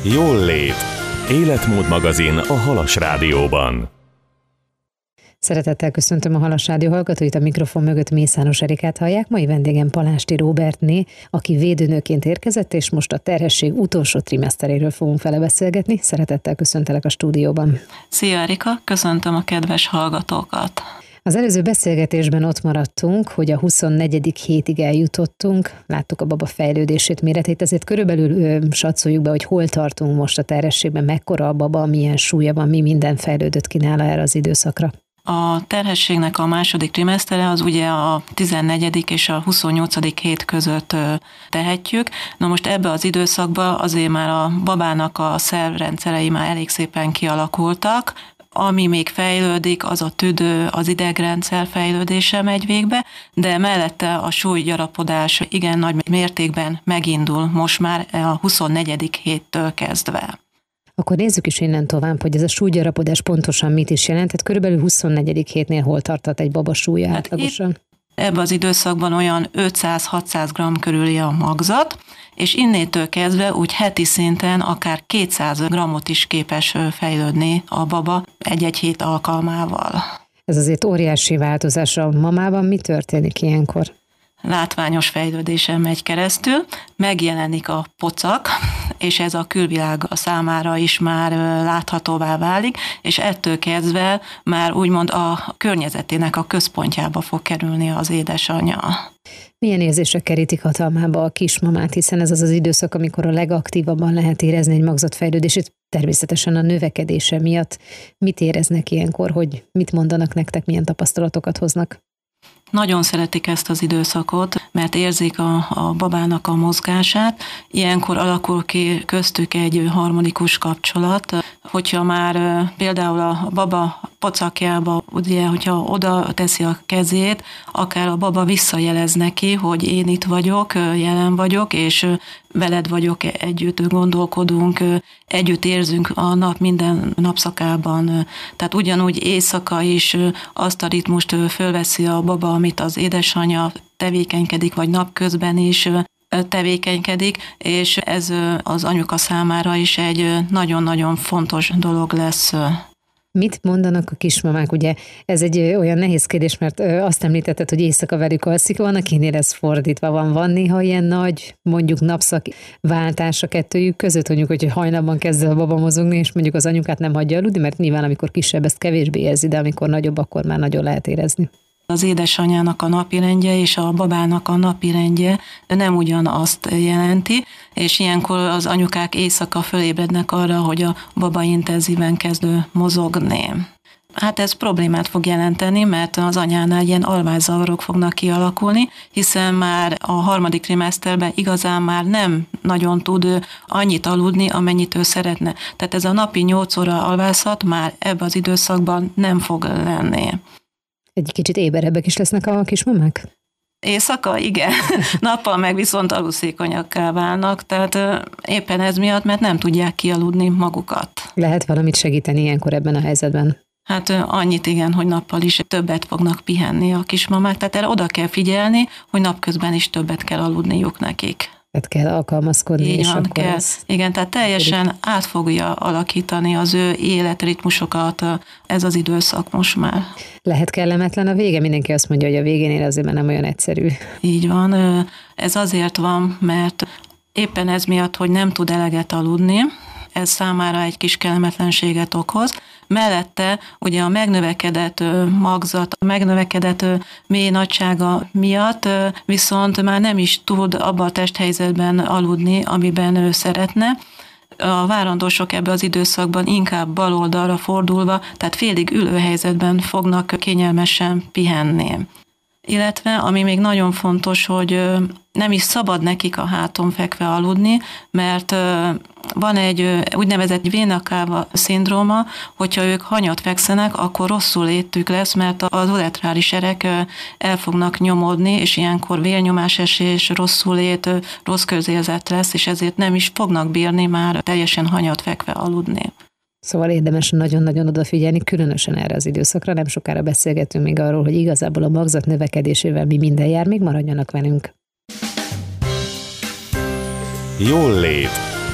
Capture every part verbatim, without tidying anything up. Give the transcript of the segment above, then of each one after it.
Jól lét. Életmód magazin a Halas Rádióban. Szeretettel köszöntöm a Halas Rádió hallgatóit, a mikrofon mögött Mészáros Erikát hallják. Mai vendégem Palásti Róbertné, aki védőnőként érkezett, és most a terhesség utolsó trimeszteréről fogunk vele beszélgetni. Szeretettel köszöntelek a stúdióban. Szia Erika, köszöntöm a kedves hallgatókat. Az előző beszélgetésben ott maradtunk, hogy a huszonnegyedik hétig eljutottunk, láttuk a baba fejlődését, méretét, ezért körülbelül ö, satszoljuk be, hogy hol tartunk most a terhességben, mekkora a baba, milyen súlya van, mi minden fejlődött ki nála erre az időszakra. A terhességnek a második trimesztere az ugye a tizennegyedik és a huszonnyolcadik hét között tehetjük. Na most ebbe az időszakban azért már a babának a szervrendszerei már elég szépen kialakultak. Ami még fejlődik, az a tüdő, az idegrendszer fejlődése megy végbe, de mellette a súlygyarapodás igen nagy mértékben megindul most már a huszonnegyedik héttől kezdve. Akkor nézzük is innen tovább, hogy ez a súlygyarapodás pontosan mit is jelent. Tehát körülbelül huszonnegyedik hétnél hol tartott egy baba súlya hát átlagosan? Ebben az időszakban olyan ötszáz-hatszáz gramm körüli a magzat, és innétől kezdve úgy heti szinten akár kétszáz grammot is képes fejlődni a baba egy-egy hét alkalmával. Ez azért óriási változás a mamában. Mi történik ilyenkor? Látványos fejlődésen megy keresztül, megjelenik a pocak, és ez a külvilág számára is már láthatóvá válik, és ettől kezdve már úgymond a környezetének a központjába fog kerülni az édesanyja. Milyen érzések kerítik hatalmába a kismamát, hiszen ez az az időszak, amikor a legaktívabban lehet érezni egy magzatfejlődését, természetesen a növekedése miatt. Mit éreznek ilyenkor, hogy mit mondanak nektek, milyen tapasztalatokat hoznak? Nagyon szeretik ezt az időszakot, mert érzik a, a babának a mozgását. Ilyenkor alakul ki köztük egy harmonikus kapcsolat. Hogyha már például a baba pocakjába, ugye, hogyha oda teszi a kezét, akár a baba visszajelez neki, hogy én itt vagyok, jelen vagyok, és veled vagyok, együtt gondolkodunk, együtt érzünk a nap minden napszakában. Tehát ugyanúgy éjszaka is azt a ritmust fölveszi a baba, amit az édesanyja tevékenykedik, vagy napközben is tevékenykedik, és ez az anyuka számára is egy nagyon-nagyon fontos dolog lesz. Mit mondanak a kismamák? Ugye ez egy olyan nehéz kérdés, mert azt említetted, hogy éjszaka velük alszik, van, akinél ez fordítva van. Van néha ilyen nagy, mondjuk napszak váltás a kettőjük között, mondjuk, hogy hajnalban kezd a baba mozogni, és mondjuk az anyukát nem hagyja aludni, mert nyilván amikor kisebb, ezt kevésbé érzi, de amikor nagyobb, akkor már nagyon lehet érezni. Az édesanyjának a napirendje és a babának a napirendje nem ugyanazt jelenti, és ilyenkor az anyukák éjszaka fölébrednek arra, hogy a baba intenzíven kezd mozogni. Hát ez problémát fog jelenteni, mert az anyánál ilyen alvászavarok fognak kialakulni, hiszen már a harmadik trimeszterben igazán már nem nagyon tud annyit aludni, amennyit ő szeretne. Tehát ez a napi nyolc óra alvászat már ebben az időszakban nem fog lenni. Egy kicsit éberebbek is lesznek a kismamák? Éjszaka, igen. Nappal meg viszont aluszékonyakká válnak, tehát éppen ez miatt, mert nem tudják kialudni magukat. Lehet valamit segíteni ilyenkor ebben a helyzetben? Hát annyit igen, hogy nappal is többet fognak pihenni a kismamák, tehát erre oda kell figyelni, hogy napközben is többet kell aludniuk nekik. Tehát kell alkalmazkodni, így és van, akkor kell. Ez... Igen, tehát teljesen át fogja alakítani az ő életritmusokat ez az időszak most már. Lehet kellemetlen a vége? Mindenki azt mondja, hogy a végén azért már nem olyan egyszerű. Így van. Ez azért van, mert éppen ez miatt, hogy nem tud eleget aludni, ez számára egy kis kellemetlenséget okoz. Mellette ugye a megnövekedett magzat, a megnövekedett mély nagysága miatt viszont már nem is tud abban a testhelyzetben aludni, amiben ő szeretne. A várandósok ebben az időszakban inkább bal oldalra fordulva, tehát félig ülő helyzetben fognak kényelmesen pihenni. Illetve, ami még nagyon fontos, hogy nem is szabad nekik a háton fekve aludni, mert van egy úgynevezett Véna-Cava szindróma, hogyha ők hanyat fekszenek, akkor rosszul létük lesz, mert az uretrális erek el fognak nyomodni, és ilyenkor vérnyomásesés, rosszul lét, rossz közérzet lesz, és ezért nem is fognak bírni már teljesen hanyat fekve aludni. Szóval érdemes nagyon-nagyon odafigyelni, különösen erre az időszakra. Nem sokára beszélgetünk még arról, hogy igazából a magzat növekedésével mi minden jár, még maradjanak velünk. Jól lét.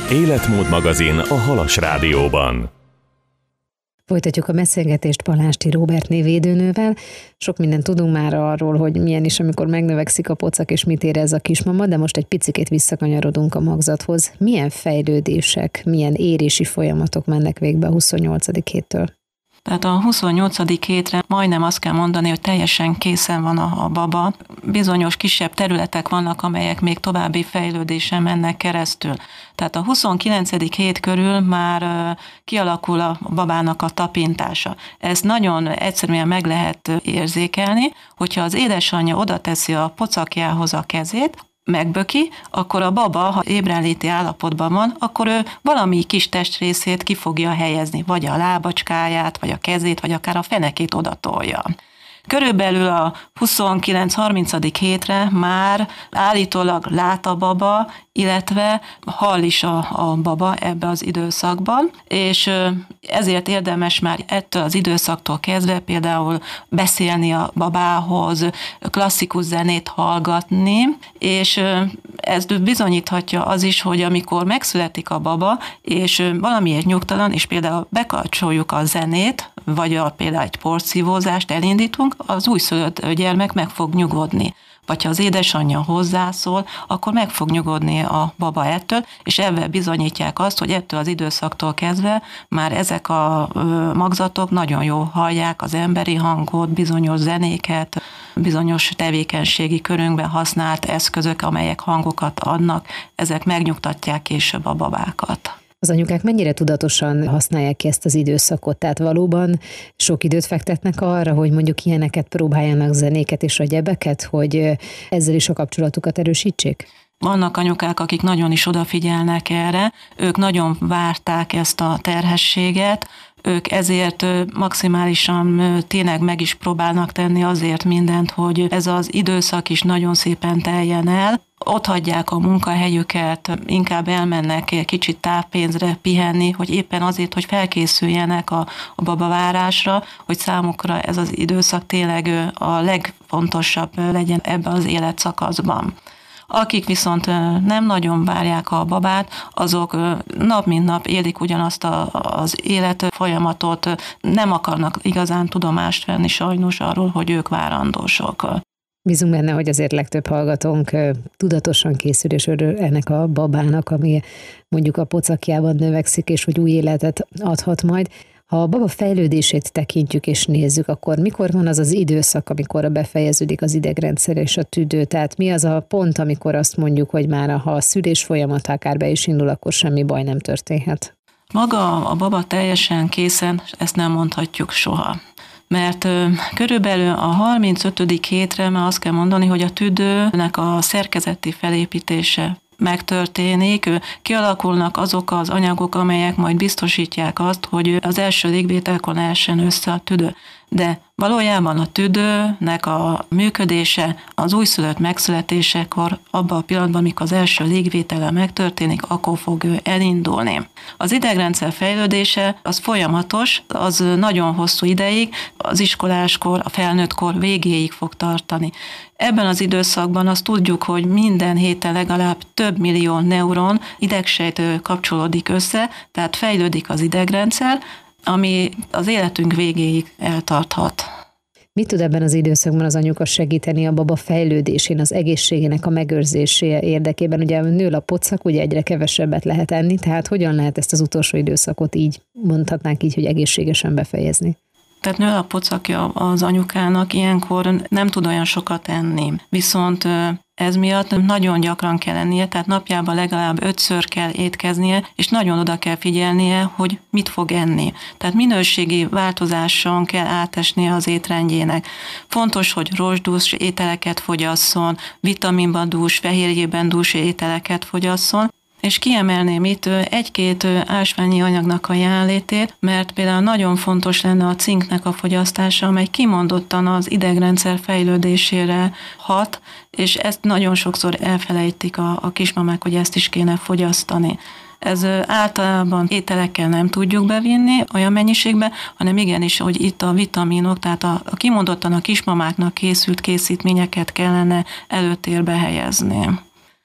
Életmód magazin a Halas Rádióban. Folytatjuk a beszélgetést Palásti Róbertné védőnővel. Sok mindent tudunk már arról, hogy milyen is, amikor megnövekszik a pocak, és mit érez a kismama, de most egy picikét visszakanyarodunk a magzathoz. Milyen fejlődések, milyen érési folyamatok mennek végbe a huszonnyolcadik héttől? Tehát a huszonnyolcadik hétre majdnem azt kell mondani, hogy teljesen készen van a, a baba. Bizonyos kisebb területek vannak, amelyek még további fejlődésen mennek keresztül. Tehát a huszonkilencedik hét körül már kialakul a babának a tapintása. Ezt nagyon egyszerűen meg lehet érzékelni, hogyha az édesanyja oda teszi a pocakjához a kezét, megböki, akkor a baba, ha ébrenléti állapotban van, akkor ő valami kis testrészét ki fogja helyezni, vagy a lábacskáját, vagy a kezét, vagy akár a fenekét odatolja. Körülbelül a huszonkilenc-harmincadik hétre már állítólag lát a baba, illetve hall is a, a baba ebbe az időszakban, és ezért érdemes már ettől az időszaktól kezdve például beszélni a babához, klasszikus zenét hallgatni, és ezt bizonyíthatja az is, hogy amikor megszületik a baba, és valamiért nyugtalan, és például bekapcsoljuk a zenét, vagy a, például egy porszívózást elindítunk, az újszülött gyermek meg fog nyugodni. Vagy ha az édesanyja hozzászól, akkor meg fog nyugodni a baba ettől, és ebben bizonyítják azt, hogy ettől az időszaktól kezdve már ezek a magzatok nagyon jól hallják az emberi hangot, bizonyos zenéket, bizonyos tevékenységi körünkben használt eszközök, amelyek hangokat adnak, ezek megnyugtatják később a babákat. Az anyukák mennyire tudatosan használják ki ezt az időszakot? Tehát valóban sok időt fektetnek arra, hogy mondjuk ilyeneket próbáljanak, zenéket és egyebeket, hogy ezzel is a kapcsolatukat erősítsék? Vannak anyukák, akik nagyon is odafigyelnek erre, ők nagyon várták ezt a terhességet, ők ezért maximálisan tényleg meg is próbálnak tenni azért mindent, hogy ez az időszak is nagyon szépen teljen el. Ott hagyják a munkahelyüket, inkább elmennek kicsit távpénzre pihenni, hogy éppen azért, hogy felkészüljenek a, a babavárásra, hogy számukra ez az időszak tényleg a legfontosabb legyen ebben az életszakaszban. Akik viszont nem nagyon várják a babát, azok nap mint nap élik ugyanazt a, az élet folyamatot, nem akarnak igazán tudomást venni sajnos arról, hogy ők várandósok. Bízunk benne, hogy azért legtöbb hallgatónk tudatosan készül és örül ennek a babának, ami mondjuk a pocakjában növekszik, és hogy új életet adhat majd. Ha a baba fejlődését tekintjük és nézzük, akkor mikor van az az időszak, amikor befejeződik az idegrendszer és a tüdő? Tehát mi az a pont, amikor azt mondjuk, hogy már ha a szülés folyamat akár be is indul, akkor semmi baj nem történhet? Maga a baba teljesen készen, ezt nem mondhatjuk soha. Mert ö, körülbelül a harmincötödik hétre már azt kell mondani, hogy a tüdőnek a szerkezeti felépítése megtörténik, kialakulnak azok az anyagok, amelyek majd biztosítják azt, hogy az első légvételkor ne essen össze a tüdő. De valójában a tüdőnek a működése az újszülött megszületésekor, abban a pillanatban, amikor az első légvétele megtörténik, akkor fog elindulni. Az idegrendszer fejlődése az folyamatos, az nagyon hosszú ideig, az iskoláskor, a felnőttkor végéig fog tartani. Ebben az időszakban azt tudjuk, hogy minden héten legalább több millió neuron idegsejt kapcsolódik össze, tehát fejlődik az idegrendszer, ami az életünk végéig eltarthat. Mit tud ebben az időszakban az anyuka segíteni a baba fejlődésén, az egészségének a megőrzése érdekében? Ugye nő a pocak, ugye egyre kevesebbet lehet enni, tehát hogyan lehet ezt az utolsó időszakot így, mondhatnánk így, hogy egészségesen befejezni? Tehát nő a pocakja az anyukának, ilyenkor nem tud olyan sokat enni. Viszont ez miatt nagyon gyakran kell ennie, tehát napjában legalább ötször kell étkeznie, és nagyon oda kell figyelnie, hogy mit fog enni. Tehát minőségi változáson kell átesnie az étrendjének. Fontos, hogy rozsdús ételeket fogyasszon, vitaminban dús, fehérjében dús ételeket fogyasszon, és kiemelném itt egy-két ásványi anyagnak a jelenlétét, mert például nagyon fontos lenne a cinknek a fogyasztása, amely kimondottan az idegrendszer fejlődésére hat, és ezt nagyon sokszor elfelejtik a, a kismamák, hogy ezt is kéne fogyasztani. Ez általában ételekkel nem tudjuk bevinni olyan mennyiségbe, hanem igenis, hogy itt a vitaminok, tehát a, a kimondottan a kismamáknak készült készítményeket kellene előtérbe helyezni.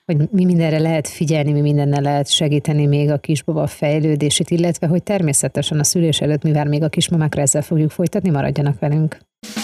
hogy mi mindenre lehet figyelni, mi mindennel lehet segíteni még a kisbaba fejlődését, illetve hogy természetesen a szülés előtt, mivel még a kismamákra ezzel fogjuk folytatni, maradjanak velünk.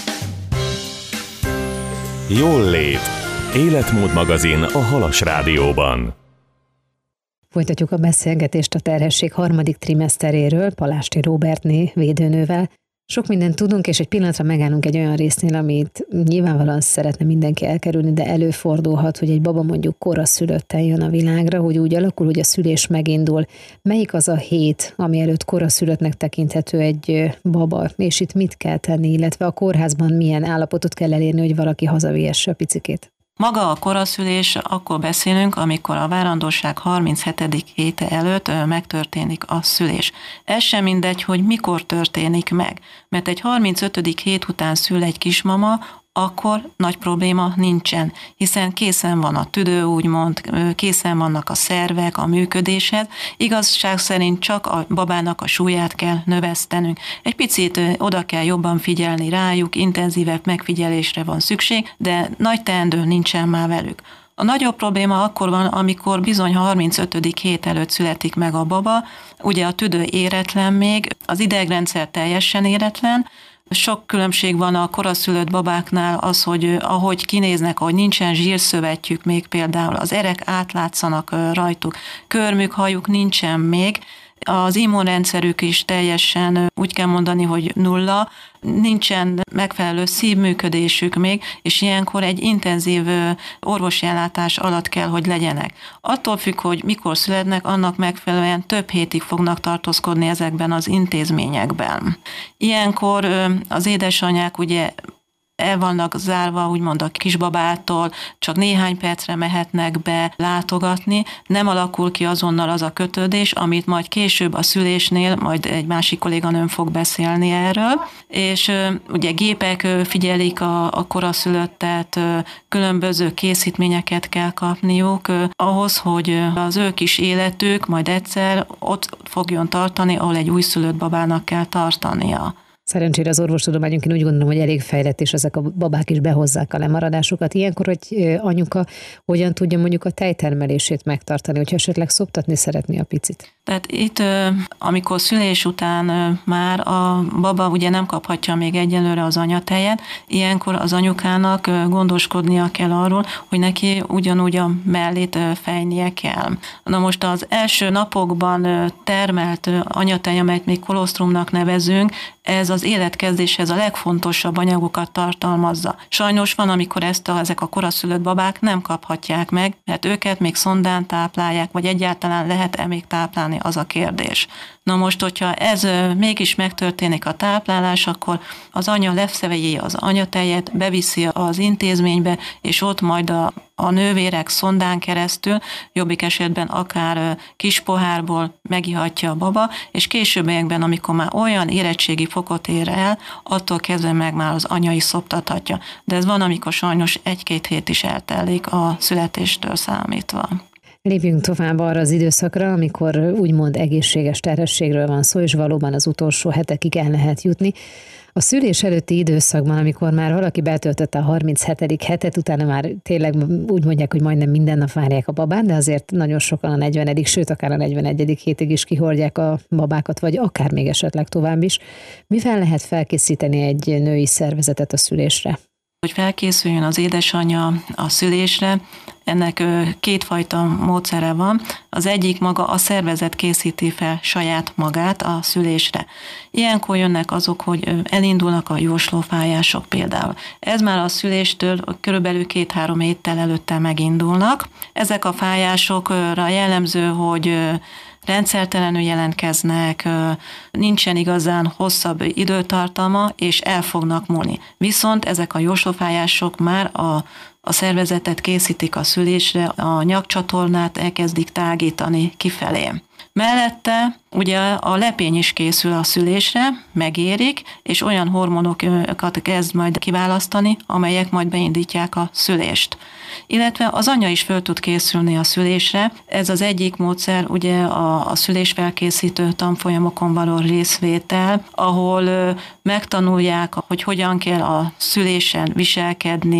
Jól lét. Életmód magazin a Halas Rádióban. Folytatjuk a beszélgetést a terhesség harmadik trimeszteréről Palásti Róbertné védőnővel. Sok mindent tudunk, és egy pillanatra megállunk egy olyan résznél, amit nyilvánvalóan szeretne mindenki elkerülni, de előfordulhat, hogy egy baba mondjuk koraszülötten jön a világra, hogy úgy alakul, hogy a szülés megindul. Melyik az a hét, ami előtt koraszülöttnek tekinthető egy baba, és itt mit kell tenni, illetve a kórházban milyen állapotot kell elérni, hogy valaki hazavihesse a picikét? Maga a koraszülés, akkor beszélünk, amikor a várandóság harminchetedik héte előtt megtörténik a szülés. Ez sem mindegy, hogy mikor történik meg, mert egy harmincötödik hét után szül egy kismama, akkor nagy probléma nincsen, hiszen készen van a tüdő, úgymond, készen vannak a szervek, a működéshez. Igazság szerint csak a babának a súlyát kell növesztenünk. Egy picit oda kell jobban figyelni rájuk, intenzívebb megfigyelésre van szükség, de nagy teendő nincsen már velük. A nagyobb probléma akkor van, amikor bizony harmincötödik hét előtt születik meg a baba, ugye a tüdő éretlen még, az idegrendszer teljesen éretlen. Sok különbség van a koraszülött babáknál az, hogy ahogy kinéznek, ahogy nincsen zsírszövetjük még például, az erek átlátszanak rajtuk, körmük, hajuk nincsen még, az immunrendszerük is teljesen úgy kell mondani, hogy nulla, nincsen megfelelő szívműködésük még, és ilyenkor egy intenzív orvosi ellátás alatt kell, hogy legyenek. Attól függ, hogy mikor születnek, annak megfelelően több hétig fognak tartózkodni ezekben az intézményekben. Ilyenkor az édesanyák ugye el vannak zárva, úgymond a kisbabától, csak néhány percre mehetnek be látogatni, nem alakul ki azonnal az a kötődés, amit majd később a szülésnél, majd egy másik kolléganőm fog beszélni erről, és ugye gépek figyelik a, a koraszülöttet, különböző készítményeket kell kapniuk, ahhoz, hogy az ő kis életük majd egyszer ott fogjon tartani, ahol egy újszülött babának kell tartania. Szerencsére az orvostudományunk, én úgy gondolom, hogy elég fejlett, és ezek a babák is behozzák a lemaradásokat. Ilyenkor, hogy anyuka hogyan tudja mondjuk a tejtermelését megtartani, hogyha esetleg szoptatni szeretné a picit? Tehát itt, amikor szülés után már a baba ugye nem kaphatja még egyelőre az anyatejet, ilyenkor az anyukának gondoskodnia kell arról, hogy neki ugyanúgy a mellét fejnie kell. Na most az első napokban termelt anyatej, amelyet még kolosztrumnak nevezünk, ez az életkezdéshez a legfontosabb anyagokat tartalmazza. Sajnos van, amikor ezt a, ezek a koraszülött babák nem kaphatják meg, mert őket még szondán táplálják, vagy egyáltalán lehet-e még táplálni, az a kérdés. Na most, hogyha ez mégis megtörténik a táplálás, akkor az anya lefszeveli az anyatejet, beviszi az intézménybe, és ott majd a, a nővérek szondán keresztül, jobbik esetben akár kis pohárból megihatja a baba, és későbbiekben, amikor már olyan érettségi fokot ér el, attól kezdve meg már az anya is szoptathatja. De ez van, amikor sajnos egy-két hét is eltelik a születéstől számítva. Lépjünk tovább arra az időszakra, amikor úgymond egészséges terhességről van szó, és valóban az utolsó hetekig el lehet jutni. A szülés előtti időszakban, amikor már valaki betöltötte a harminchetedik hetet, utána már tényleg úgy mondják, hogy majdnem minden nap várják a babát, de azért nagyon sokan a negyvenedik sőt, akár a negyvenegyedik hétig is kihordják a babákat, vagy akár még esetleg tovább is. Mivel lehet felkészíteni egy női szervezetet a szülésre? Hogy felkészüljön az édesanyja a szülésre, ennek kétfajta módszere van. Az egyik maga a szervezet készíti fel saját magát a szülésre. Ilyenkor jönnek azok, hogy elindulnak a jóslófájások például. Ez már a szüléstől körülbelül két-három héttel előtte megindulnak. Ezek a fájásokra jellemző, hogy rendszertelenül jelentkeznek, nincsen igazán hosszabb időtartalma, és el fognak múlni. Viszont ezek a jóslófájások már a, a szervezetet készítik a szülésre, a nyakcsatornát elkezdik tágítani kifelé. Mellette ugye a lepény is készül a szülésre, megérik, és olyan hormonokat kezd majd kiválasztani, amelyek majd beindítják a szülést. Illetve az anya is föl tud készülni a szülésre. Ez az egyik módszer, ugye a, a szülésfelkészítő tanfolyamokon való részvétel, ahol megtanulják, hogy hogyan kell a szülésen viselkedni,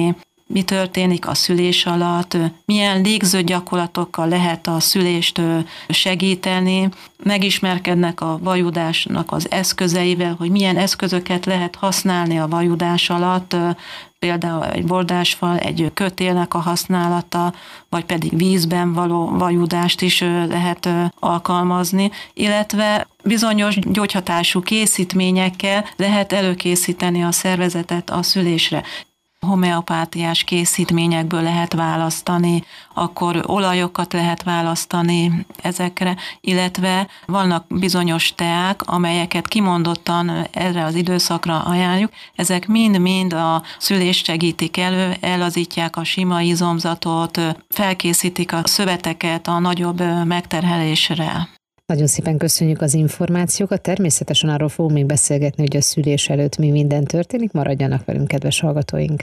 mi történik a szülés alatt, milyen légző gyakorlatokkal lehet a szülést segíteni, megismerkednek a vajudásnak az eszközeivel, hogy milyen eszközöket lehet használni a vajudás alatt, például egy bordásfal, egy kötélnek a használata, vagy pedig vízben való vajudást is lehet alkalmazni, illetve bizonyos gyógyhatású készítményekkel lehet előkészíteni a szervezetet a szülésre. Homeopátiás készítményekből lehet választani, akkor olajokat lehet választani ezekre, illetve vannak bizonyos teák, amelyeket kimondottan erre az időszakra ajánljuk. Ezek mind-mind a szülést segítik elő, ellazítják a sima izomzatot, felkészítik a szöveteket a nagyobb megterhelésre. Nagyon szépen köszönjük az információkat, természetesen arról fogunk még beszélgetni, hogy a szülés előtt mi minden történik, maradjanak velünk, kedves hallgatóink.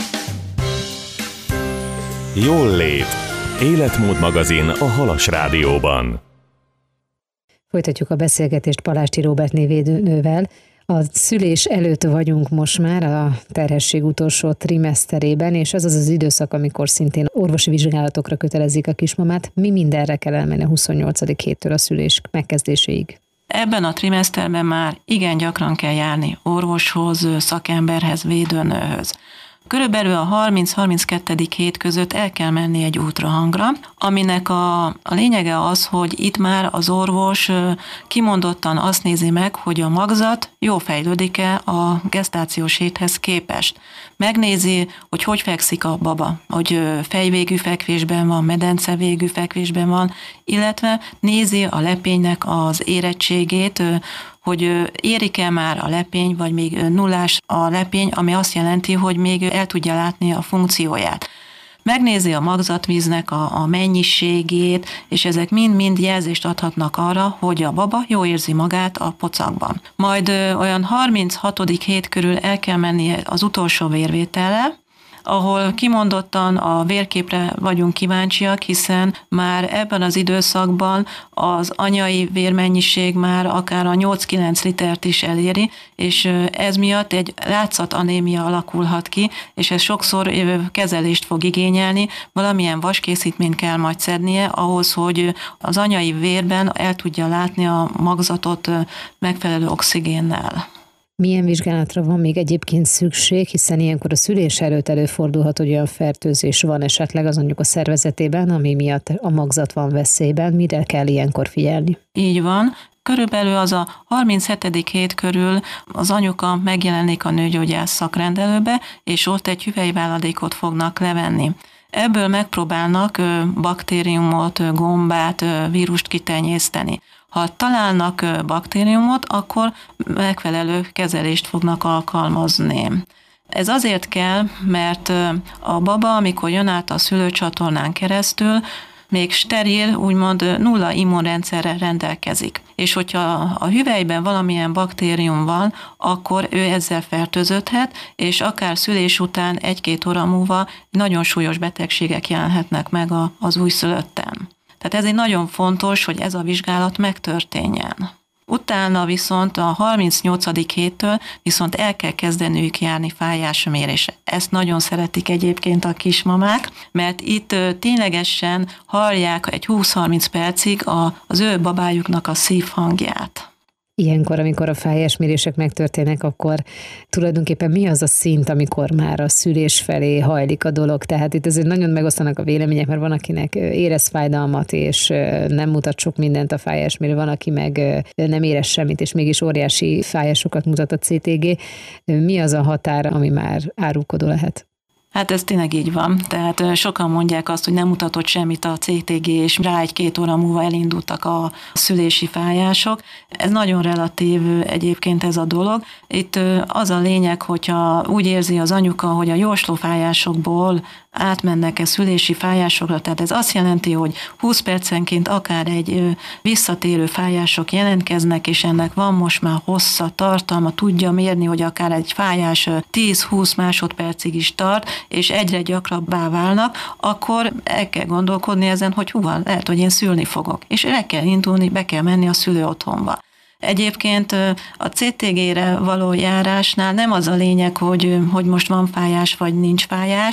Jól lét. Életmód magazin a Halas Rádióban. Folytatjuk a beszélgetést Palásti Róbert névvédőnővel. A szülés előtt vagyunk most már a terhesség utolsó trimeszterében, és ez az az időszak, amikor szintén orvosi vizsgálatokra kötelezik a kismamát. Mi mindenre kell elmenni a huszonnyolcadik héttől a szülés megkezdéséig? Ebben a trimeszterben már igen gyakran kell járni orvoshoz, szakemberhez, védőnőhöz. Körülbelül a harminc-harminckettő hét között el kell menni egy ultrahangra, aminek a, a lényege az, hogy itt már az orvos kimondottan azt nézi meg, hogy a magzat jó fejlődik-e a gesztációs héthez képest. Megnézi, hogy hogy fekszik a baba, hogy fejvégű fekvésben van, medencevégű fekvésben van, illetve nézi a lepénynek az érettségét, hogy érik-e már a lepény, vagy még nullás a lepény, ami azt jelenti, hogy még el tudja látni a funkcióját. Megnézi a magzatvíznek a, a mennyiségét, és ezek mind-mind jelzést adhatnak arra, hogy a baba jól érzi magát a pocakban. Majd ö, olyan harminchatodik hét körül el kell mennie az utolsó vérvétellel, ahol kimondottan a vérképre vagyunk kíváncsiak, hiszen már ebben az időszakban az anyai vérmennyiség már akár a nyolc-kilenc litert is eléri, és ez miatt egy látszatanémia alakulhat ki, és ez sokszor kezelést fog igényelni, valamilyen vaskészítményt kell majd szednie ahhoz, hogy az anyai vérben el tudja látni a magzatot megfelelő oxigénnel. Milyen vizsgálatra van még egyébként szükség, hiszen ilyenkor a szülés előtt előfordulhat, hogy olyan fertőzés van esetleg az anyuka szervezetében, ami miatt a magzat van veszélyben. Mire kell ilyenkor figyelni? Így van. Körülbelül az a harminchetedik hét körül az anyuka megjelenik a nőgyógyász szakrendelőbe, és ott egy hüvelyváladékot fognak levenni. Ebből megpróbálnak baktériumot, gombát, vírust kitenyészteni. Ha találnak baktériumot, akkor megfelelő kezelést fognak alkalmazni. Ez azért kell, mert a baba, amikor jön át a szülőcsatornán keresztül, még steril, úgymond nulla immunrendszerrel rendelkezik. És hogyha a hüvelyben valamilyen baktérium van, akkor ő ezzel fertőződhet, és akár szülés után egy-két óra múlva nagyon súlyos betegségek jelenhetnek meg az újszülötten. Tehát ez egy nagyon fontos, hogy ez a vizsgálat megtörténjen. Utána viszont a harmincnyolcadik héttől viszont el kell kezdeniük járni fájásmérésre. Ezt nagyon szeretik egyébként a kismamák, mert itt ténylegesen hallják egy húsz-harminc percig az ő babájuknak a szívhangját. Ilyenkor, amikor a fájásmérések megtörténnek, akkor tulajdonképpen mi az a szint, amikor már a szülés felé hajlik a dolog? Tehát itt azért nagyon megosztanak a vélemények, mert van, akinek érez fájdalmat, és nem mutat sok mindent a fájásmérő, van, aki meg nem érez semmit, és mégis óriási fájásokat mutat a cé té gé. Mi az a határ, ami már árulkodó lehet? Hát ez tényleg így van. Tehát sokan mondják azt, hogy nem mutatott semmit a cé té gé, és rá egy-két óra múlva elindultak a szülési fájások. Ez nagyon relatív egyébként ez a dolog. Itt az a lényeg, hogyha úgy érzi az anyuka, hogy a jóslófájásokból átmennek-e szülési fájásokra, tehát ez azt jelenti, hogy húsz percenként akár egy visszatérő fájások jelentkeznek, és ennek van most már hossza, tartalma, tudja mérni, hogy akár egy fájás tíz-húsz másodpercig is tart, és egyre gyakrabbá válnak, akkor el kell gondolkodni ezen, hogy hú van, lehet, hogy én szülni fogok. És el kell indulni, be kell menni a szülő otthonba. Egyébként a cé té gére való járásnál nem az a lényeg, hogy, hogy most van fájás vagy nincs fájás,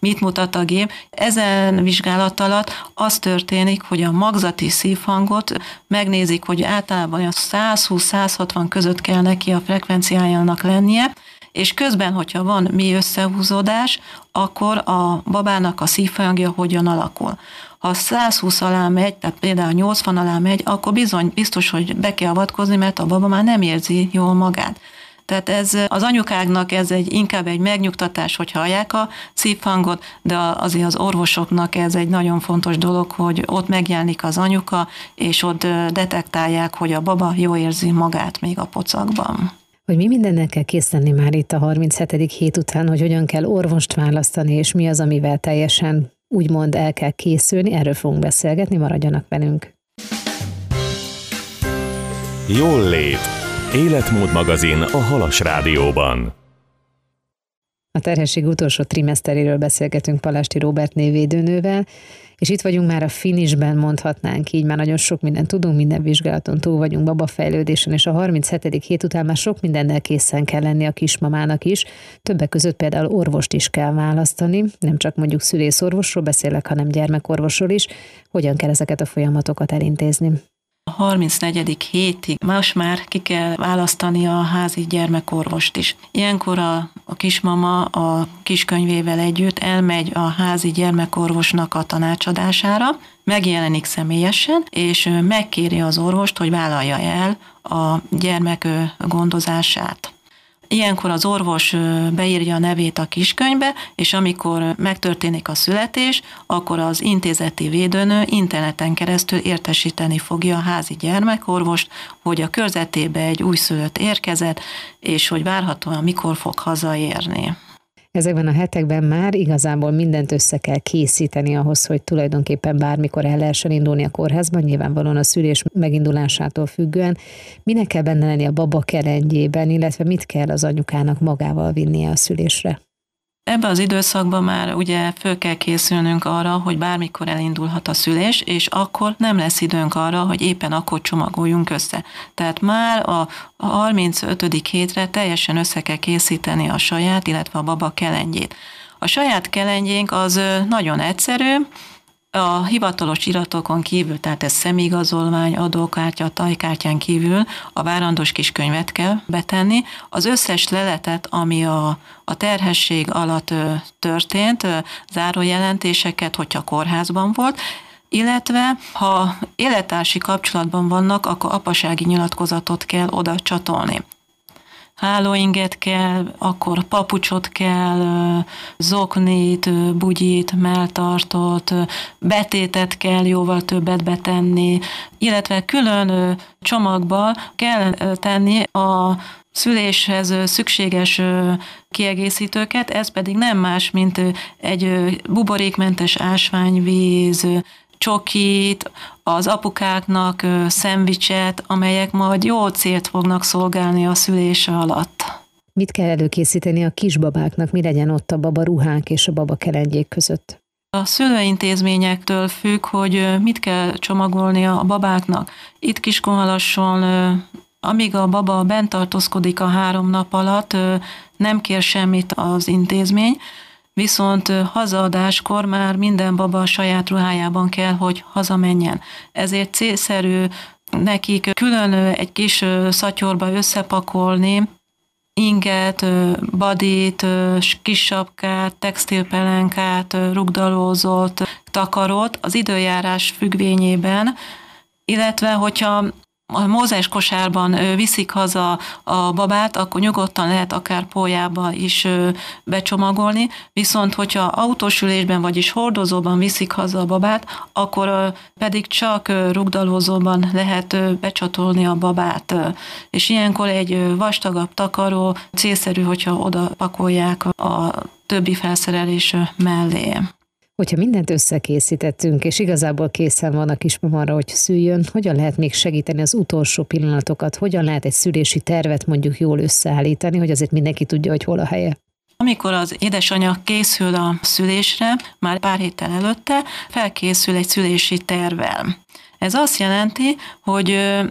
mit mutat a gép. Ezen vizsgálat alatt az történik, hogy a magzati szívhangot megnézik, hogy általában olyan száz húsz száz hatvan között kell neki a frekvenciájának lennie, és közben, hogyha van mély összehúzódás, akkor a babának a szívhangja hogyan alakul. Ha száz húsz alá megy, tehát például nyolcvan alá megy, akkor bizony biztos, hogy be kell avatkozni, mert a baba már nem érzi jól magát. Tehát ez az anyukáknak ez egy, inkább egy megnyugtatás, hogy hallják a szívhangot, de azért az orvosoknak ez egy nagyon fontos dolog, hogy ott megjelenik az anyuka, és ott detektálják, hogy a baba jól érzi magát még a pocakban. Hogy mi mindennel kell kész lenni már itt a harminchetedik hét után, hogy hogyan kell orvost választani, és mi az, amivel teljesen úgymond el kell készülni, erről fogunk beszélgetni, maradjanak velünk. Jól lét. Életmód magazin a Halas Rádióban. A terhesség utolsó trimeszteréről beszélgetünk Palásti Róbert névvédőnővel, és itt vagyunk már a finishben, mondhatnánk így, már nagyon sok mindent tudunk, minden vizsgálaton túl vagyunk, babafejlődésen, és a harminchetedik hét után már sok mindennel készen kell lenni a kismamának is. Többek között például orvost is kell választani, nem csak mondjuk szülészorvosról beszélek, hanem gyermekorvosról is. Hogyan kell ezeket a folyamatokat elintézni? A harmincnegyedik hétig most már ki kell választani a házi gyermekorvost is. Ilyenkor a, a kismama a kiskönyvével együtt elmegy a házi gyermekorvosnak a tanácsadására, megjelenik személyesen, és megkéri az orvost, hogy vállalja el a gyermek gondozását. Ilyenkor az orvos beírja a nevét a kiskönyvbe, és amikor megtörténik a születés, akkor az intézeti védőnő interneten keresztül értesíteni fogja a házi gyermekorvost, hogy a körzetébe egy újszülött érkezett, és hogy várhatóan mikor fog hazaérni. Ezekben a hetekben már igazából mindent össze kell készíteni ahhoz, hogy tulajdonképpen bármikor el lehessen indulni a kórházban, nyilvánvalóan a szülés megindulásától függően. Minek kell benne lenni a baba kelengyében, illetve mit kell az anyukának magával vinnie a szülésre? Ebben az időszakban már ugye föl kell készülnünk arra, hogy bármikor elindulhat a szülés, és akkor nem lesz időnk arra, hogy éppen akkor csomagoljunk össze. Tehát már a harmincötödik hétre teljesen össze kell készíteni a saját, illetve a baba kelengyét. A saját kelengyénk az nagyon egyszerű, a hivatalos iratokon kívül, tehát ez személyigazolvány, adókártya, tajkártyán kívül a várandós kiskönyvet kell betenni. Az összes leletet, ami a, a terhesség alatt történt, zárójelentéseket, hogyha kórházban volt, illetve ha élettársi kapcsolatban vannak, akkor apasági nyilatkozatot kell oda csatolni. Hálóinget kell, akkor papucsot kell, zoknit, bugyit, melltartót, betétet kell jóval többet betenni, illetve külön csomagba kell tenni a szüléshez szükséges kiegészítőket, ez pedig nem más, mint egy buborékmentes ásványvíz, csokit, az apukáknak szendvicset, amelyek majd jó célt fognak szolgálni a szülése alatt. Mit kell előkészíteni a kisbabáknak, mi legyen ott a baba ruhák és a baba kelengyék között? A szülőintézményektől függ, hogy mit kell csomagolni a babáknak. Itt Kiskunhalasson, amíg a baba bent tartózkodik a három nap alatt, nem kér semmit az intézmény, viszont hazaadáskor már minden baba a saját ruhájában kell, hogy hazamenjen. Ezért célszerű nekik külön egy kis szatyorba összepakolni inget, badit, kis sapkát, textilpelenkát, rugdalózót, takarót az időjárás függvényében, illetve hogyha a mózes kosárban viszik haza a babát, akkor nyugodtan lehet akár pólyába is becsomagolni, viszont hogyha autósülésben, vagyis hordozóban viszik haza a babát, akkor pedig csak rugdalózóban lehet becsatolni a babát. És ilyenkor egy vastagabb takaró célszerű, hogyha oda pakolják a többi felszerelés mellé. Hogyha mindent összekészítettünk, és igazából készen van a kismama arra, hogy szüljön, hogyan lehet még segíteni az utolsó pillanatokat, hogyan lehet egy szülési tervet mondjuk jól összeállítani, hogy azért mindenki tudja, hogy hol a helye? Amikor az édesanyja készül a szülésre, már pár héttel előtte felkészül egy szülési tervvel. Ez azt jelenti, hogy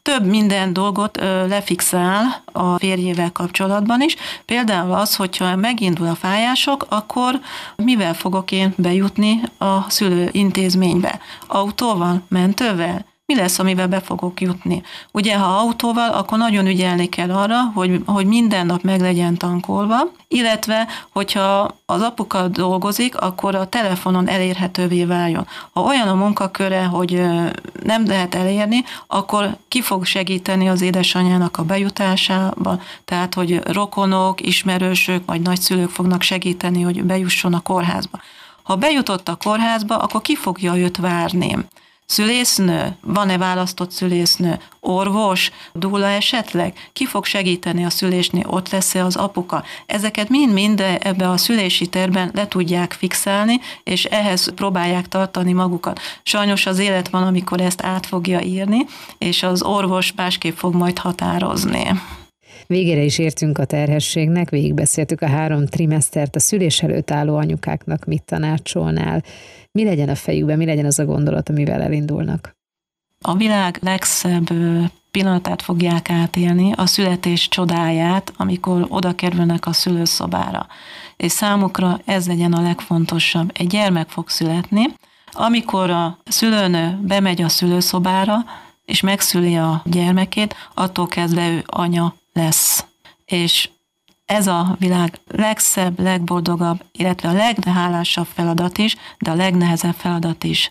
több minden dolgot lefixál a férjével kapcsolatban is. Például az, hogyha megindul a fájások, akkor mivel fogok én bejutni a szülőintézménybe? Autóval, mentővel? Mi lesz, amivel be fogok jutni? Ugye, ha autóval, akkor nagyon ügyelni kell arra, hogy, hogy minden nap meg legyen tankolva, illetve, hogyha az apuka dolgozik, akkor a telefonon elérhetővé váljon. Ha olyan a munkaköre, hogy nem lehet elérni, akkor ki fog segíteni az édesanyjának a bejutásában, tehát, hogy rokonok, ismerősök vagy nagyszülők fognak segíteni, hogy bejusson a kórházba. Ha bejutott a kórházba, akkor ki fogja őt várni? Szülésznő? Van-e választott szülésznő? Orvos? Dúla esetleg? Ki fog segíteni a szülésnél? Ott lesz-e az apuka? Ezeket mind-mind ebbe a szülési tervben le tudják fixálni, és ehhez próbálják tartani magukat. Sajnos az élet van, amikor ezt át fogja írni, és az orvos másképp fog majd határozni. Végére is értünk a terhességnek, végigbeszéltük a három trimesztert, a szülés előtt álló anyukáknak mit tanácsolnál? Mi legyen a fejükben, mi legyen az a gondolat, amivel elindulnak? A világ legszebb pillanatát fogják átélni, a születés csodáját, amikor oda kerülnek a szülőszobára. És számukra ez legyen a legfontosabb. Egy gyermek fog születni, amikor a szülőnő bemegy a szülőszobára, és megszüli a gyermekét, attól kezdve ő anya lesz. És ez a világ legszebb, legboldogabb, illetve a leghálásabb feladat is, de a legnehezebb feladat is.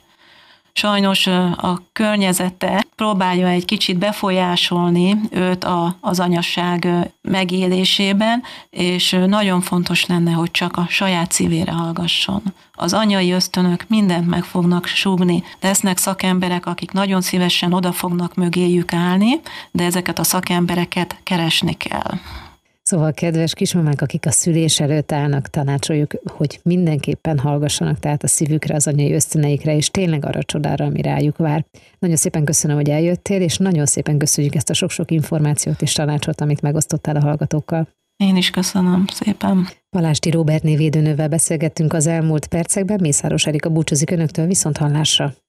Sajnos a környezete próbálja egy kicsit befolyásolni őt a, az anyasság megélésében, és nagyon fontos lenne, hogy csak a saját szívére hallgasson. Az anyai ösztönök mindent meg fognak súgni. Lesznek szakemberek, akik nagyon szívesen oda fognak mögéjük állni, de ezeket a szakembereket keresni kell. Szóval kedves kismamák, akik a szülés előtt állnak, tanácsoljuk, hogy mindenképpen hallgassanak tehát a szívükre, az anyai ösztöneikre, és tényleg arra csodára, ami rájuk vár. Nagyon szépen köszönöm, hogy eljöttél, és nagyon szépen köszönjük ezt a sok-sok információt és tanácsot, amit megosztottál a hallgatókkal. Én is köszönöm szépen. Palásti Róbertné védőnővel beszélgettünk az elmúlt percekben, Mészáros Erika búcsúzik önöktől, viszont hallásra.